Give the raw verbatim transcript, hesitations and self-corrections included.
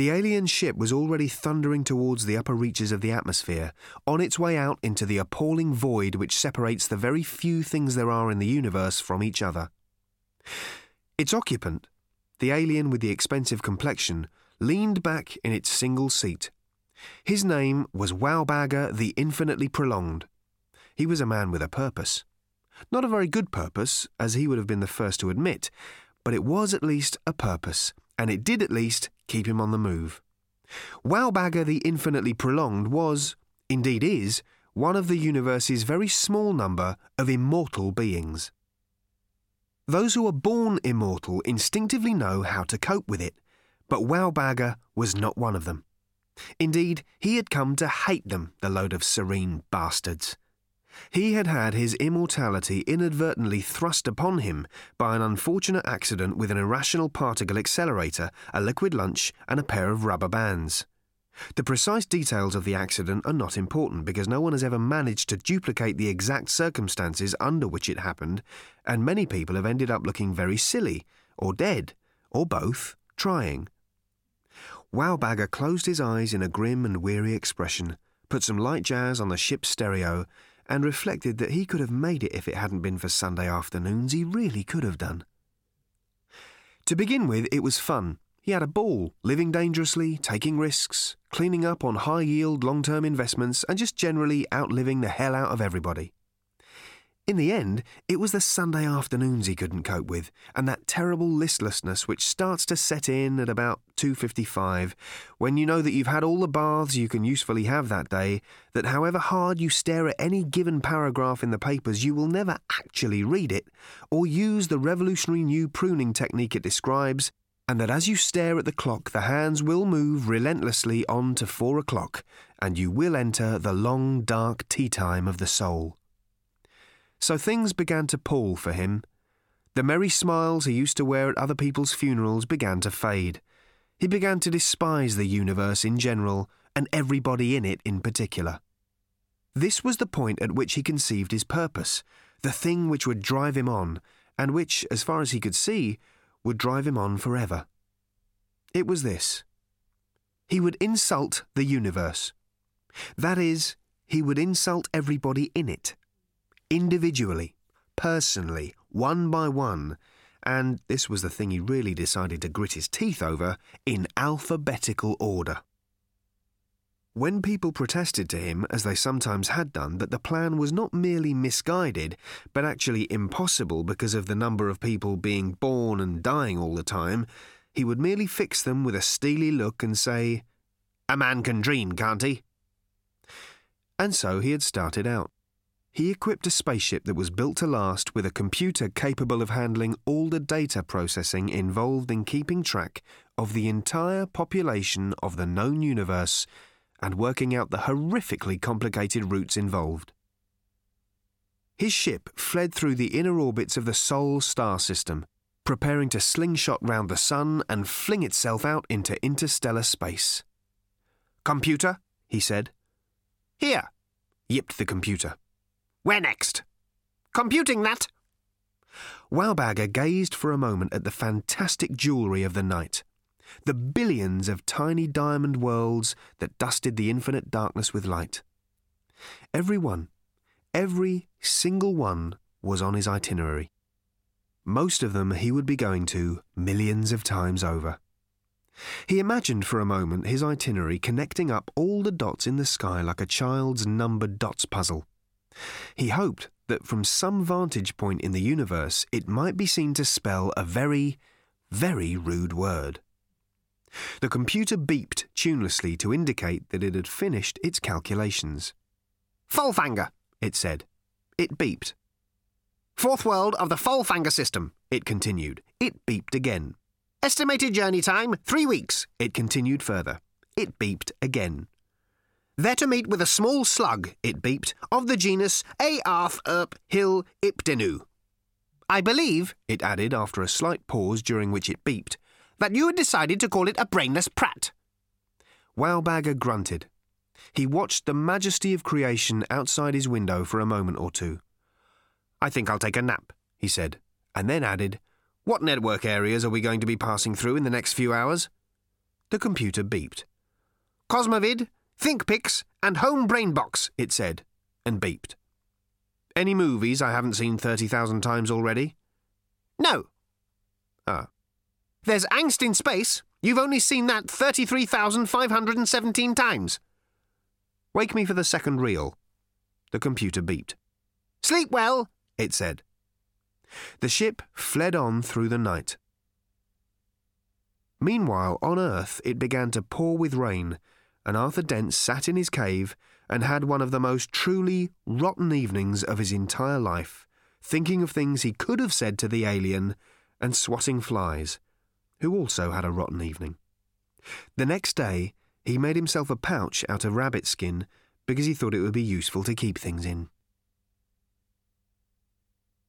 The alien ship was already thundering towards the upper reaches of the atmosphere, on its way out into the appalling void which separates the very few things there are in the universe from each other. Its occupant, the alien with the expensive complexion, leaned back in its single seat. His name was Wowbagger the Infinitely Prolonged. He was a man with a purpose. Not a very good purpose, as he would have been the first to admit, but it was at least a purpose, and it did at least keep him on the move. Wowbagger the Infinitely Prolonged was, indeed is, one of the universe's very small number of immortal beings. Those who are born immortal instinctively know how to cope with it, but Wowbagger was not one of them. Indeed, he had come to hate them, the load of serene bastards. He had had his immortality inadvertently thrust upon him by an unfortunate accident with an irrational particle accelerator, a liquid lunch, and a pair of rubber bands. The precise details of the accident are not important because no one has ever managed to duplicate the exact circumstances under which it happened, and many people have ended up looking very silly, or dead, or both, trying. Wowbagger closed his eyes in a grim and weary expression, put some light jazz on the ship's stereo, and reflected that he could have made it if it hadn't been for Sunday afternoons. He really could have done. To begin with, it was fun. He had a ball, living dangerously, taking risks, cleaning up on high-yield long-term investments, and just generally outliving the hell out of everybody. In the end, it was the Sunday afternoons he couldn't cope with, and that terrible listlessness which starts to set in at about two fifty-five, when you know that you've had all the baths you can usefully have that day, that however hard you stare at any given paragraph in the papers, you will never actually read it, or use the revolutionary new pruning technique it describes, and that as you stare at the clock, the hands will move relentlessly on to four o'clock, and you will enter the long, dark tea time of the soul. So things began to pall for him. The merry smiles he used to wear at other people's funerals began to fade. He began to despise the universe in general, and everybody in it in particular. This was the point at which he conceived his purpose, the thing which would drive him on, and which, as far as he could see, would drive him on forever. It was this. He would insult the universe. That is, he would insult everybody in it. Individually, personally, one by one, and this was the thing he really decided to grit his teeth over, in alphabetical order. When people protested to him, as they sometimes had done, that the plan was not merely misguided, but actually impossible because of the number of people being born and dying all the time, he would merely fix them with a steely look and say, "A man can dream, can't he?" And so he had started out. He equipped a spaceship that was built to last with a computer capable of handling all the data processing involved in keeping track of the entire population of the known universe and working out the horrifically complicated routes involved. His ship fled through the inner orbits of the Sol star system, preparing to slingshot round the sun and fling itself out into interstellar space. "Computer," he said. "Here," yipped the computer. "Where next?" "Computing that." Wowbagger gazed for a moment at the fantastic jewellery of the night, the billions of tiny diamond worlds that dusted the infinite darkness with light. Every one, every single one was on his itinerary. Most of them he would be going to millions of times over. He imagined for a moment his itinerary connecting up all the dots in the sky like a child's numbered dots puzzle. He hoped that from some vantage point in the universe it might be seen to spell a very, very rude word. The computer beeped tunelessly to indicate that it had finished its calculations. "Folfanger," it said. It beeped. "Fourth world of the Folfanger system," it continued. It beeped again. "Estimated journey time, three weeks," it continued further. It beeped again. "There to meet with a small slug," it beeped, "of the genus Aarth Erp Hill Ipdenu. I believe," it added after a slight pause during which it beeped, "that you had decided to call it a brainless prat." Wowbagger grunted. He watched the majesty of creation outside his window for a moment or two. "I think I'll take a nap," he said, and then added, "What network areas are we going to be passing through in the next few hours?" The computer beeped. Cosmovid, ThinkPix, and Home Brainbox, it said, and beeped. Any movies I haven't seen thirty thousand times already? No. Ah. There's Angst in Space. You've only seen that thirty-three thousand five hundred seventeen times. Wake me for the second reel. The computer beeped. Sleep well, it said. The ship fled on through the night. Meanwhile, on Earth, it began to pour with rain, and Arthur Dent sat in his cave and had one of the most truly rotten evenings of his entire life, thinking of things he could have said to the alien and swatting flies, who also had a rotten evening. The next day, he made himself a pouch out of rabbit skin because he thought it would be useful to keep things in.